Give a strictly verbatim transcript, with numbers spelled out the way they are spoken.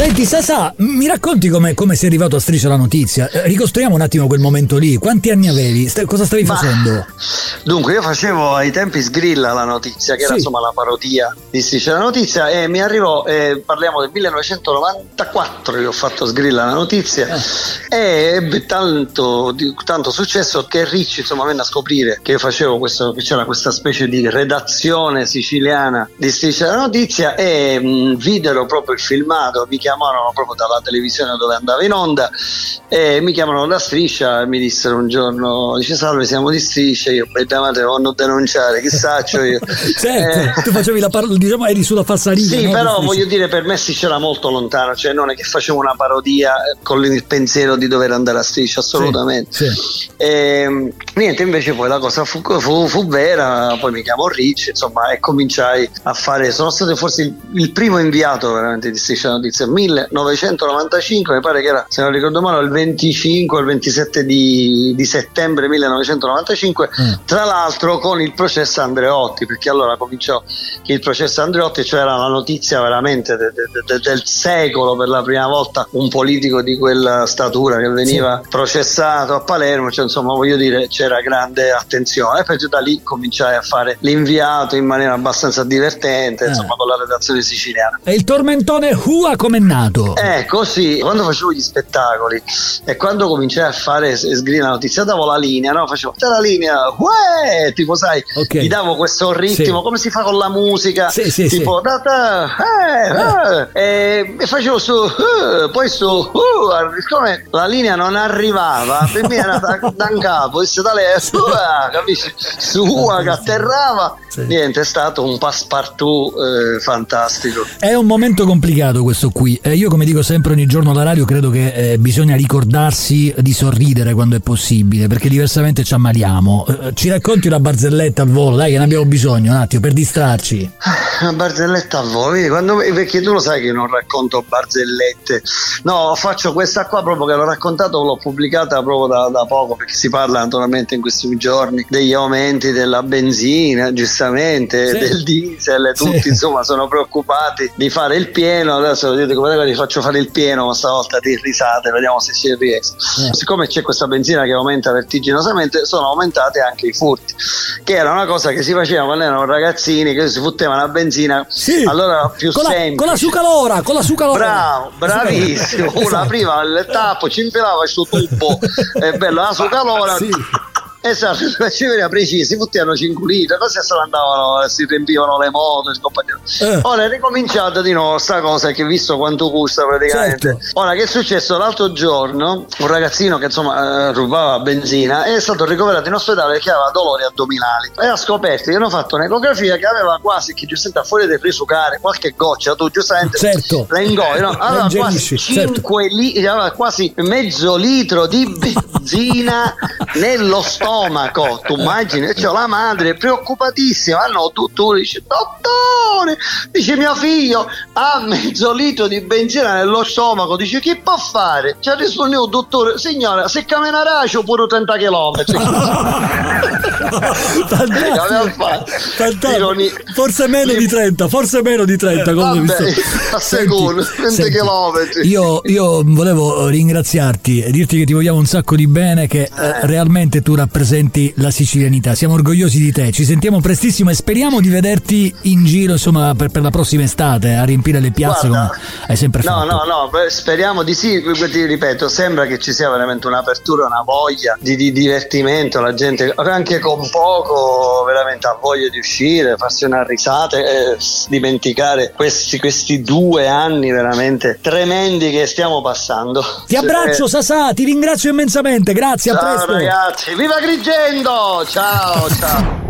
Senti Sasà, mi racconti come, come sei arrivato a Striscia la Notizia? Eh, ricostruiamo un attimo quel momento lì. Quanti anni avevi? St- cosa stavi Ma, facendo? Dunque, io facevo ai tempi Sgrilla la Notizia, che era sì. insomma la parodia di Striscia la Notizia, e mi arrivò, eh, parliamo del millenovecentonovantaquattro, io ho fatto Sgrilla la Notizia, eh. e ebbe tanto, di, tanto successo che Ricci insomma venne a scoprire che io facevo questo, che c'era questa specie di redazione siciliana di Striscia la Notizia, e mh, videro proprio il filmato, mi chiamarono proprio dalla televisione dove andava in onda, e mi chiamarono da Striscia e mi dissero un giorno, dice salve, siamo di Striscia, io beh damate vanno denunciare, chi saccio io. Certo, eh, tu facevi la parodia, diciamo eri sulla falsariga. Sì, no? però voglio dire, per me Striscia era molto lontano, cioè non è che facevo una parodia con il pensiero di dover andare a Striscia, assolutamente. Sì, sì. E, niente, invece poi la cosa fu, fu, fu vera, poi mi chiamò Ricci, insomma, e cominciai a fare, sono stato forse il, il primo inviato veramente di Striscia la Notizia, millenovecentonovantacinque, mi pare che era, se non ricordo male, il venticinque o il ventisette di, di settembre millenovecentonovantacinque, mm. tra l'altro con il processo Andreotti, perché allora cominciò il processo Andreotti, cioè era la notizia veramente de, de, de, del secolo, per la prima volta un politico di quella statura che veniva sì. processato a Palermo, cioè insomma voglio dire c'era grande attenzione, e poi da lì cominciai a fare l'inviato in maniera abbastanza divertente, eh. insomma con la redazione siciliana. E il tormentone Hua com'è nato? Eh così, quando facevo gli spettacoli e quando cominciai a fare Sgrilla la Notizia davo la linea, no? Facevo la linea, uè, tipo sai, okay. gli davo questo ritmo, sì. come si fa con la musica, sì, sì, tipo sì. da, da, eh, eh, e, e facevo su, uh, poi su, uh, siccome la linea non arrivava, per me era da, da un capo, da lei, uh, capisci, su uh, che atterrava, sì. niente, è stato un passepartout eh, fantastico. È un momento complicato questo qui, eh, io come dico sempre ogni giorno alla radio, credo che eh, bisogna ricordarsi di sorridere quando è possibile, perché diversamente ci ammaliamo. Eh, ci racconti una barzelletta al volo, dai, che ne abbiamo bisogno un attimo per distrarci. Una barzelletta a voi, quando, perché tu lo sai che io non racconto barzellette, no, faccio questa qua proprio che l'ho raccontato, l'ho pubblicata proprio da, da poco, perché si parla naturalmente in questi giorni degli aumenti della benzina, giustamente, sì. del diesel, tutti sì. insomma sono preoccupati di fare il pieno. Adesso dite come vi faccio fare il pieno, ma stavolta di risate, vediamo se ci riesco. Eh. Siccome c'è questa benzina che aumenta vertiginosamente, sono aumentate anche i furti, che era una cosa che si faceva quando erano ragazzini, che si fottevano la benzina, sì. allora era più con semplice. La, con la sucalora, con la sucalora. Bravo, bravissimo. Esatto. Una prima il tappo ci infilava il suo tubo, è bello, la sucalora. Sì. Esatto, ci veniva preciso, si fottevano cinque litri, così se ne andavano, si riempivano le moto e eh. Ora è ricominciata di nuovo sta cosa, che visto quanto costa praticamente. Certo. Ora che è successo l'altro giorno, un ragazzino che insomma eh, rubava benzina è stato ricoverato in ospedale perché aveva dolori addominali e ha scoperto che hanno fatto un'ecografia che aveva quasi, che giustamente fuori del risucare qualche goccia, tu giustamente certo. la ingoi, no? Aveva quasi cinque certo. litri, aveva quasi mezzo litro di benzina nello stomaco. Stomaco, tu immagini, cioè la madre preoccupatissima, no, dottore, dice dottore, dice mio figlio ha mezzo litro di benzina nello stomaco, dice chi può fare? Ci ha risposto il dottore, signora, se camminerà c'ho pure trenta chilometri. Forse meno di trenta, forse meno di trenta, come vabbè, a secondo, trenta chilometri. Io, io volevo ringraziarti e dirti che ti vogliamo un sacco di bene, che eh. realmente tu rappresenti la sicilianità, siamo orgogliosi di te, ci sentiamo prestissimo e speriamo di vederti in giro insomma per, per la prossima estate a riempire le piazze. Guarda, come hai sempre no, fatto. No, no, no, speriamo di sì, ti ripeto, sembra che ci sia veramente un'apertura, una voglia di, di divertimento, la gente anche con poco veramente ha voglia di uscire, farsi una risata e dimenticare questi, questi due anni veramente tremendi che stiamo passando. Ti abbraccio, eh. Sasà, ti ringrazio immensamente, grazie, ciao, a presto. Ragazzi, viva Agrigento, ciao ciao.